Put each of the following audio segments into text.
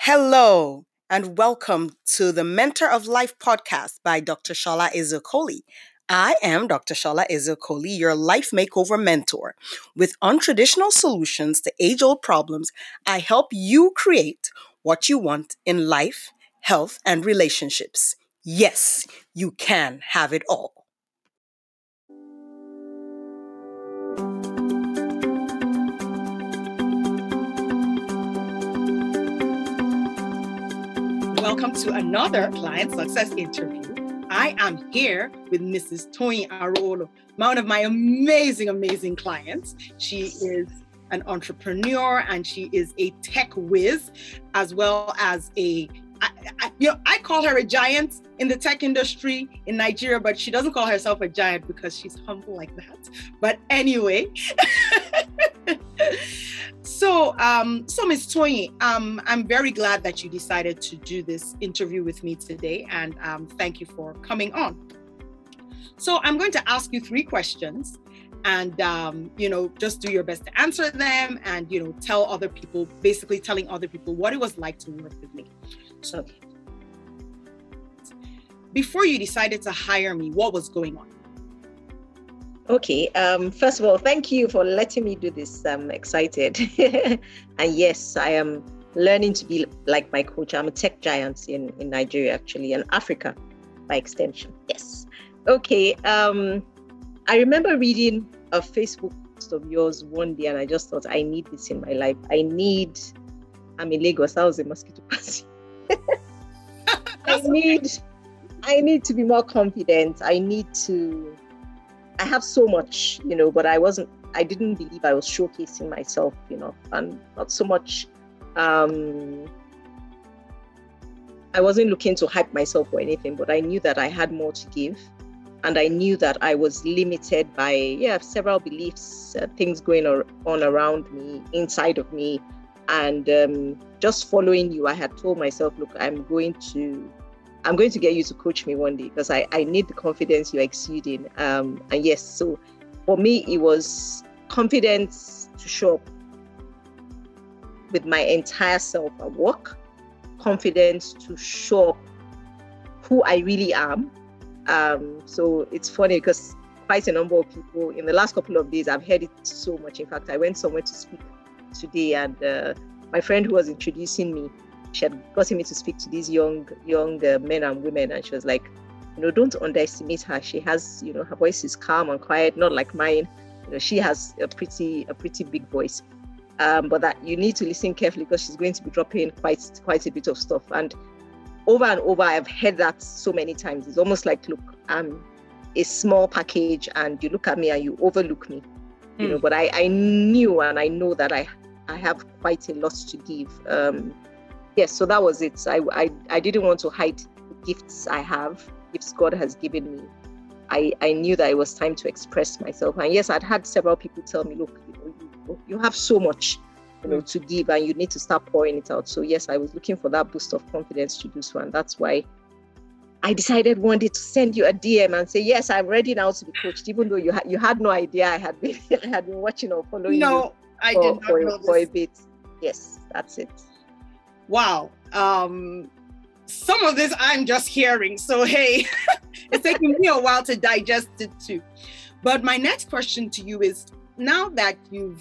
Hello, and welcome to the Mentor of Life podcast by Dr. Shola Ezeokoli. I am Dr. Shola Ezeokoli, your life makeover mentor. With untraditional solutions to age old problems, I help you create what you want in life, health, and relationships. Yes, you can have it all. Welcome to another client success interview. I am here with Mrs. Toyin Arolo, one of my amazing clients. She is an entrepreneur and she is a tech whiz, as well as I call her a giant in the tech industry in Nigeria, but she doesn't call herself a giant because she's humble like that. But anyway, So Ms. Toyin, I'm very glad that you decided to do this interview with me today, and thank you for coming on. So I'm going to ask you 3 questions, and just do your best to answer them, and tell other people, basically telling other people what it was like to work with me. So, before you decided to hire me, what was going on? Okay, first of all, thank you for letting me do this. I'm excited. And yes, I am learning to be like my coach. I'm a tech giant in Nigeria, actually, and Africa by extension. Yes. Okay, I remember reading a Facebook post of yours one day, and I just thought, I need this in my life. I'm in Lagos. That was a mosquito party. I need to be more confident. I have so much, but I didn't believe I was showcasing myself, and not so much, I wasn't looking to hype myself or anything, but I knew that I had more to give. And I knew that I was limited by, several beliefs, things going on around me, inside of me. And just following you, I had told myself, look, I'm going to get you to coach me one day because I need the confidence you're exuding. And yes, so for me, it was confidence to show up with my entire self at work, confidence to show up who I really am. So it's funny because quite a number of people in the last couple of days, I've heard it so much. In fact, I went somewhere to speak today, and my friend who was introducing me, she had gotten me to speak to these young men and women, and she was like, don't underestimate her. She has, her voice is calm and quiet, not like mine. She has a pretty big voice, but that you need to listen carefully because she's going to be dropping quite a bit of stuff. And over, I've heard that so many times. It's almost like, look, I'm a small package, and you look at me and you overlook me. But I knew and I know that I have quite a lot to give. Yes, so that was it. I didn't want to hide the gifts I have, gifts God has given me. I knew that it was time to express myself. And yes, I'd had several people tell me, look, you have so much, to give, and you need to start pouring it out. So yes, I was looking for that boost of confidence to do so. And that's why I decided one day to send you a DM and say, yes, I'm ready now to be coached, even though you had no idea I had been watching or following you I did not know for a bit. Yes, that's it. Wow. Some of this I'm just hearing. So, hey, it's taking me a while to digest it too. But my next question to you is, now that you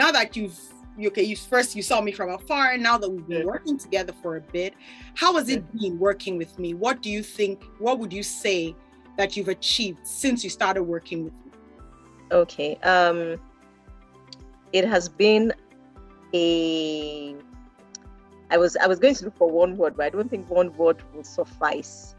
saw me from afar, and now that we've been working together for a bit, how has it been working with me? What would you say that you've achieved since you started working with me? Okay. It has been I was going to look for one word, but I don't think one word will suffice.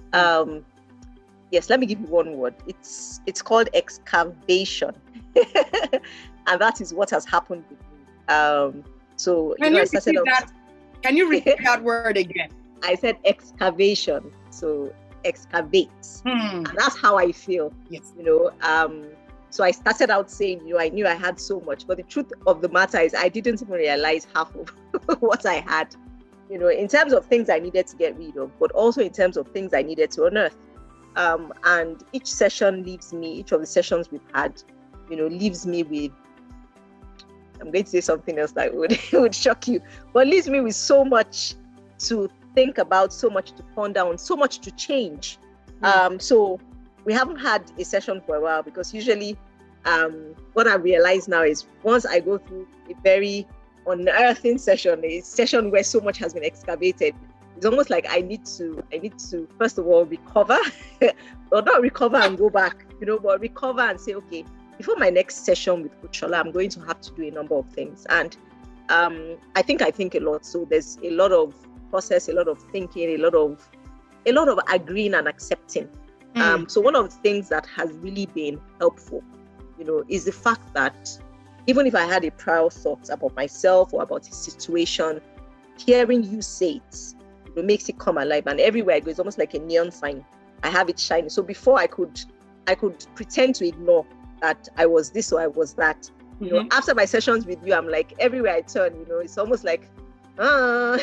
Yes, let me give you one word. It's called excavation. And that is what has happened with me. So Can you repeat that word again? I said excavation. So excavate. And that's how I feel. Yes. So I started out saying, I knew I had so much, but the truth of the matter is I didn't even realize half of what I had, in terms of things I needed to get rid of, but also in terms of things I needed to unearth. And each of the sessions we've had, leaves me with, I'm going to say something else that would shock you, but leaves me with so much to think about, so much to ponder on, so much to change. So we haven't had a session for a while, because usually what I realize now is once I go through a very unearthing session, a session where so much has been excavated, it's almost like I need to first of all recover, or not recover and go back, but recover and say, okay, before my next session with Coach Shola, I'm going to have to do a number of things. And I think a lot. So there's a lot of process, a lot of thinking, a lot of agreeing and accepting. So one of the things that has really been helpful, is the fact that even if I had a prior thought about myself or about a situation, hearing you say it, makes it come alive. And everywhere I go, it's almost like a neon sign. I have it shining. So before I could pretend to ignore that I was this or I was that. After my sessions with you, I'm like, everywhere I turn, it's almost like, there's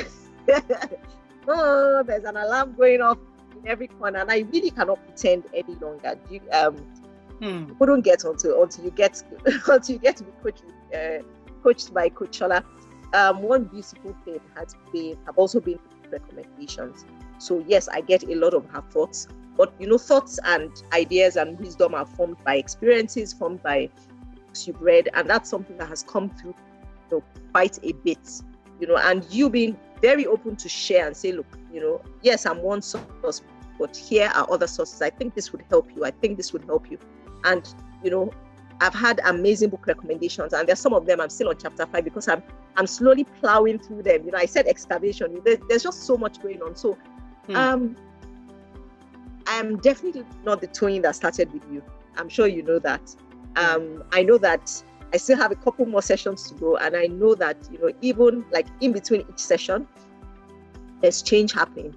an alarm going off in every corner, and I really cannot pretend any longer. You couldn't get until you get to be coached by Coach Shola. One beautiful thing have also been recommendations. So yes, I get a lot of her thoughts, but thoughts and ideas and wisdom are formed by experiences, formed by books you've read, and that's something that has come through quite a bit. And you being very open to share and say, look, yes, I'm one source, but here are other sources. I think this would help you. I think this would help you. And I've had amazing book recommendations, and there's some of them I'm still on chapter 5 because I'm slowly plowing through them. I said excavation. There's just so much going on. So I'm definitely not the twin that started with you. I'm sure you know that. I know that I still have a couple more sessions to go, and I know that even like in between each session, there's change happening.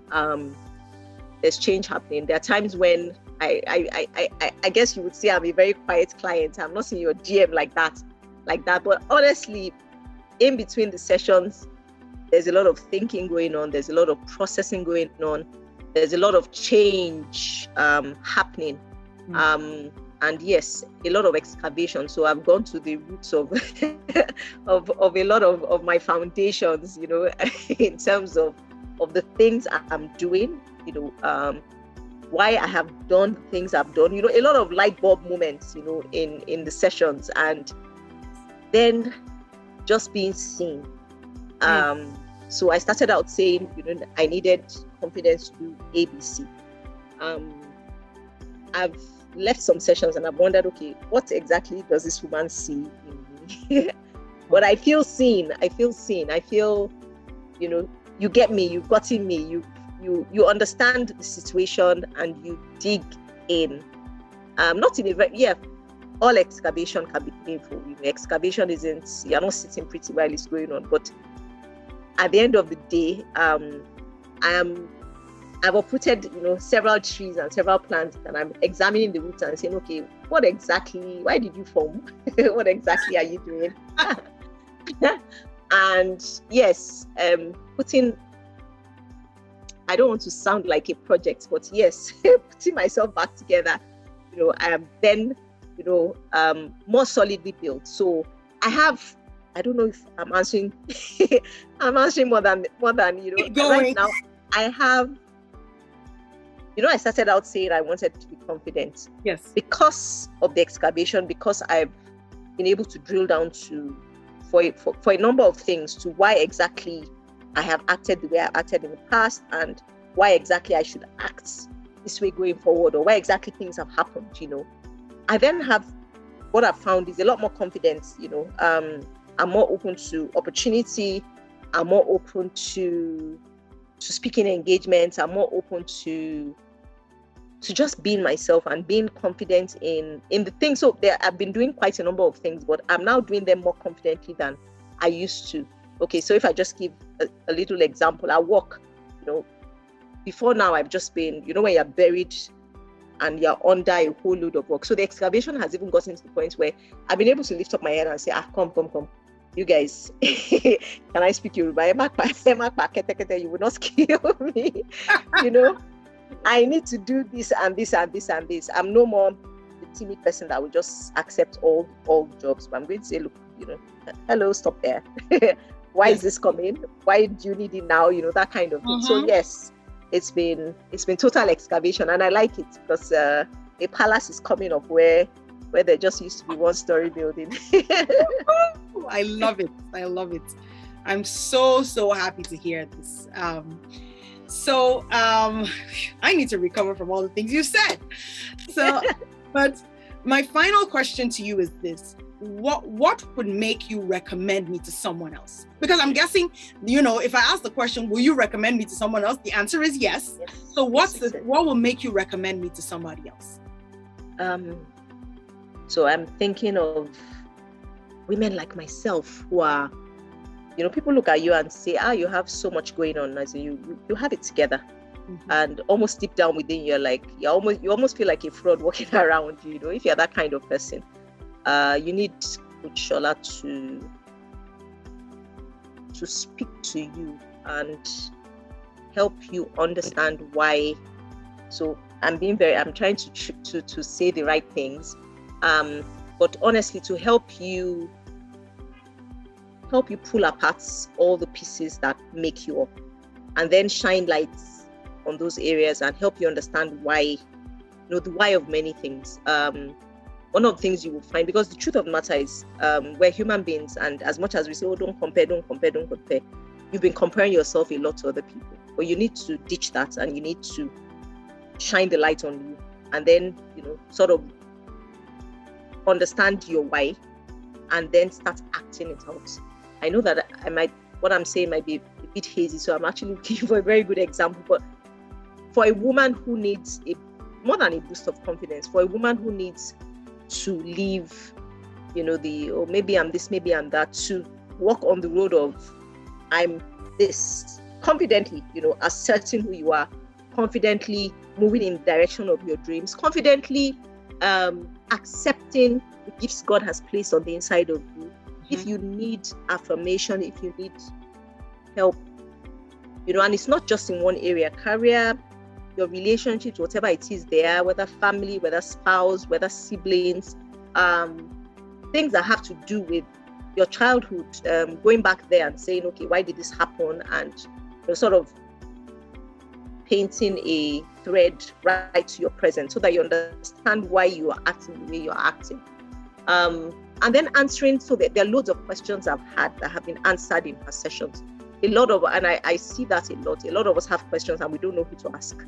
There are times when I guess you would say I'm a very quiet client. I'm not seeing your GM like that. But honestly, in between the sessions, there's a lot of thinking going on. There's a lot of processing going on. There's a lot of change happening. And yes, a lot of excavation. So I've gone to the roots of of a lot of my foundations, in terms of the things I'm doing, why I have done the things I've done, a lot of light bulb moments, in the sessions, and then just being seen. So I started out saying, I needed confidence to do ABC. I've left some sessions and I've wondered, okay, what exactly does this woman see in me? But I feel seen. I feel, you get me, you've gotten me, you understand the situation and you dig in. Not in a very, all excavation can be painful. Excavation isn't, you're not sitting pretty while it's going on. But at the end of the day, I've uprooted, several trees and several plants, and I'm examining the roots and saying, okay, why did you form? What exactly are you doing? And yes, putting, I don't want to sound like a project, but yes, putting myself back together, I am then, more solidly built. So I don't know if I'm answering, I'm answering more than, right now I have, I started out saying I wanted to be confident. Yes. Because of the excavation, because I've been able to drill down for a number of things, to why exactly I have acted the way I acted in the past, and why exactly I should act this way going forward, or why exactly things have happened, I then have, what I've found is a lot more confidence, I'm more open to opportunity, I'm more open to speaking engagements, I'm more open to just being myself and being confident in the things. So I've been doing quite a number of things, but I'm now doing them more confidently than I used to. Okay, so if I just give a little example, I work, before now I've just been, when you're buried and you're under a whole load of work. So the excavation has even gotten to the point where I've been able to lift up my head and say, come. You guys, can I speak Yoruba? You will not kill me. I need to do this and this and this and this. I'm no more the timid person that will just accept all jobs. But I'm going to say, look, hello, stop there. Why is this coming? Why do you need it now? That kind of thing. So yes, it's been total excavation, and I like it because a palace is coming up where there just used to be one-story building. I love it. I'm so happy to hear this. I need to recover from all the things you said. So, but my final question to you is this. What would make you recommend me to someone else? Because I'm guessing, if I ask the question, will you recommend me to someone else? The answer is yes. So what will make you recommend me to somebody else? So I'm thinking of women like myself who are, people look at you and say, you have so much going on, as you have it together. And almost deep down within you're like, you almost feel like a fraud walking around, if you're that kind of person. You need Coach Shola to speak to you and help you understand why. So I'm trying to say the right things, but honestly, to help you pull apart all the pieces that make you up, and then shine lights on those areas and help you understand why, the why of many things. One of the things you will find, because the truth of the matter is, we're human beings, and as much as we say, don't compare, you've been comparing yourself a lot to other people. But you need to ditch that, and you need to shine the light on you, and then, sort of understand your why, and then start acting it out. I know that what I'm saying might be a bit hazy, so I'm actually looking for a very good example. But for a woman who needs more than a boost of confidence, for a woman who needs to leave, maybe I'm this, maybe I'm that, to walk on the road of I'm this, confidently, asserting who you are, confidently moving in the direction of your dreams, confidently accepting the gifts God has placed on the inside of you. If you need affirmation, if you need help, and it's not just in one area, career, your relationships, whatever it is there, whether family, whether spouse, whether siblings, things that have to do with your childhood, going back there and saying, okay, why did this happen? And sort of painting a thread right to your present so that you understand why you are acting the way you are acting. And then answering, so that there are loads of questions I've had that have been answered in her sessions. And I see that a lot. A lot of us have questions and we don't know who to ask.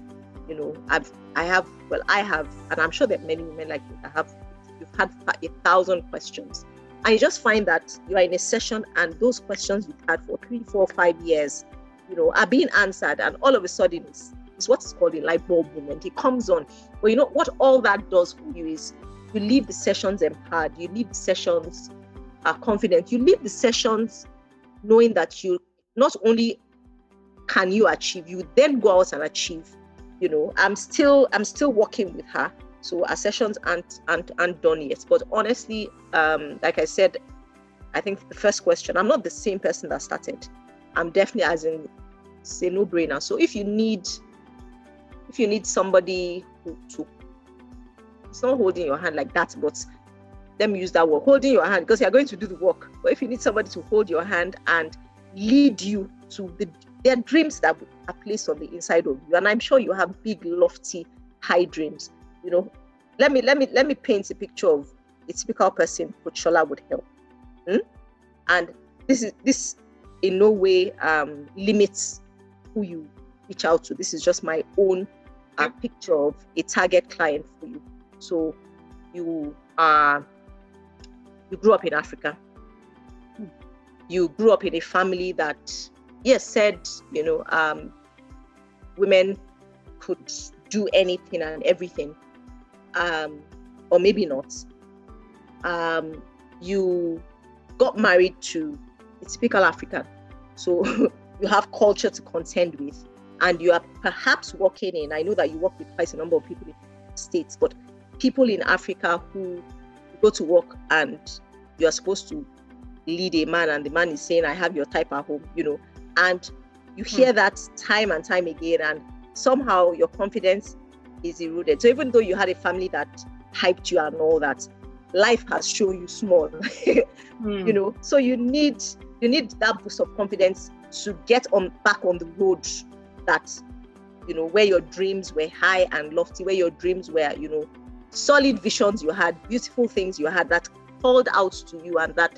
I have, and I'm sure that many women like you you've had 1,000 questions. And you just find that you are in a session and those questions you've had for 3, 4, 5 years, are being answered. And all of a sudden it's what's called a light bulb moment. It comes on. But what all that does for you is you leave the sessions empowered. You leave the sessions confident. You leave the sessions knowing that you not only can you achieve, you then go out and achieve. I'm still working with her, so our sessions aren't done yet. But honestly, like I said, I think the first question, I'm not the same person that started. I'm definitely, as in, it's a no-brainer. So if you need somebody to, it's not holding your hand like that, but let me use that word, holding your hand, because you're going to do the work. But if you need somebody to hold your hand and lead you to their dreams that are placed on the inside of you, and I'm sure you have big, lofty, high dreams. Let me paint a picture of a typical person Coach Shola would help. And this in no way limits who you reach out to. This is just my own picture of a target client for you. So you grew up in Africa. You grew up in a family that, yes, said, women could do anything and everything, or maybe not. You got married to a typical African, so you have culture to contend with, and you are perhaps working in, I know that you work with quite a number of people in the States, but people in Africa who go to work and you are supposed to lead a man and the man is saying, I have your type at home, and you hear that time and time again, and somehow your confidence is eroded. So even though you had a family that hyped you and all that, life has shown you small, so you need You need that boost of confidence to get back on the road that, where your dreams were high and lofty, where your dreams were, solid visions you had, beautiful things you had that called out to you, and that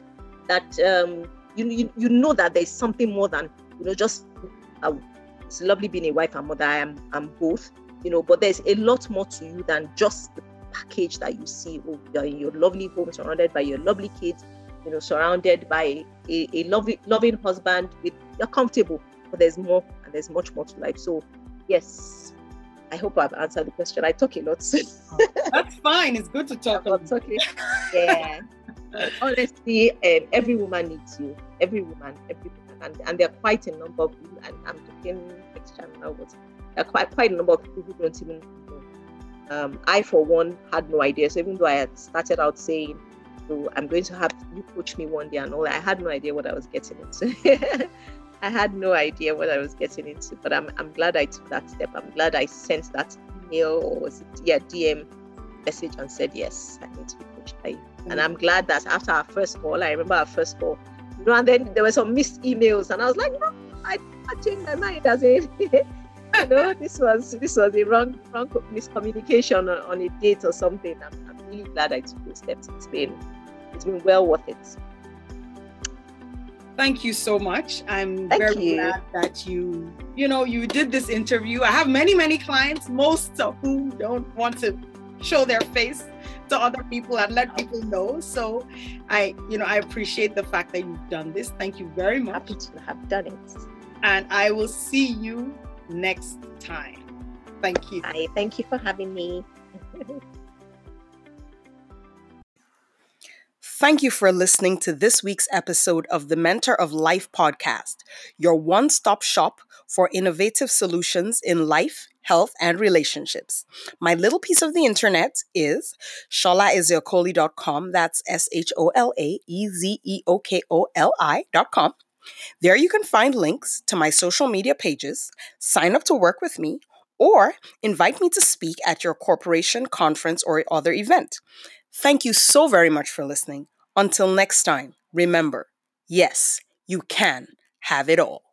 you know that there's something more than, just it's lovely being a wife and mother. I'm both, but there's a lot more to you than just the package that you see. Oh, you're in your lovely home, surrounded by your lovely kids, surrounded by a loving husband. You're comfortable, but there's more, and there's much more to life. So yes, I hope I've answered the question. I talk a lot. That's fine. It's good to talk. Okay. Yeah. Honestly, every woman needs you. Every woman, and there are quite a number of you. And I'm talking next channel now, but there are quite a number of people who don't even know. I, for one, had no idea. So even though I had started out saying, "So I'm going to have you coach me one day," and all that, I had no idea what I was getting into. I had no idea what I was getting into, but I'm glad I took that step. I'm glad I sent that email, or was it, DM message, and said, yes, I need to be coached by you. And I'm glad that after our first call, I remember our first call, and then there were some missed emails, and I was like, no, I changed my mind. As in, this was a wrong miscommunication on a date or something. I'm really glad I took those steps. It's been well worth it. Thank you so much. I'm very glad that you did this interview. I have many clients, most of whom don't want to show their face to other people and let people know. So I appreciate the fact that you've done this. Thank you very much. Happy to have done it. And I will see you next time. Thank you. Hi, thank you for having me. Thank you for listening to this week's episode of the Mentor of Life podcast, your one-stop shop for innovative solutions in life, health, and relationships. My little piece of the internet is sholaezeokoli.com. That's SHOLAEZEOKOLI.com. There you can find links to my social media pages, sign up to work with me, or invite me to speak at your corporation, conference, or other event. Thank you so very much for listening. Until next time, remember, yes, you can have it all.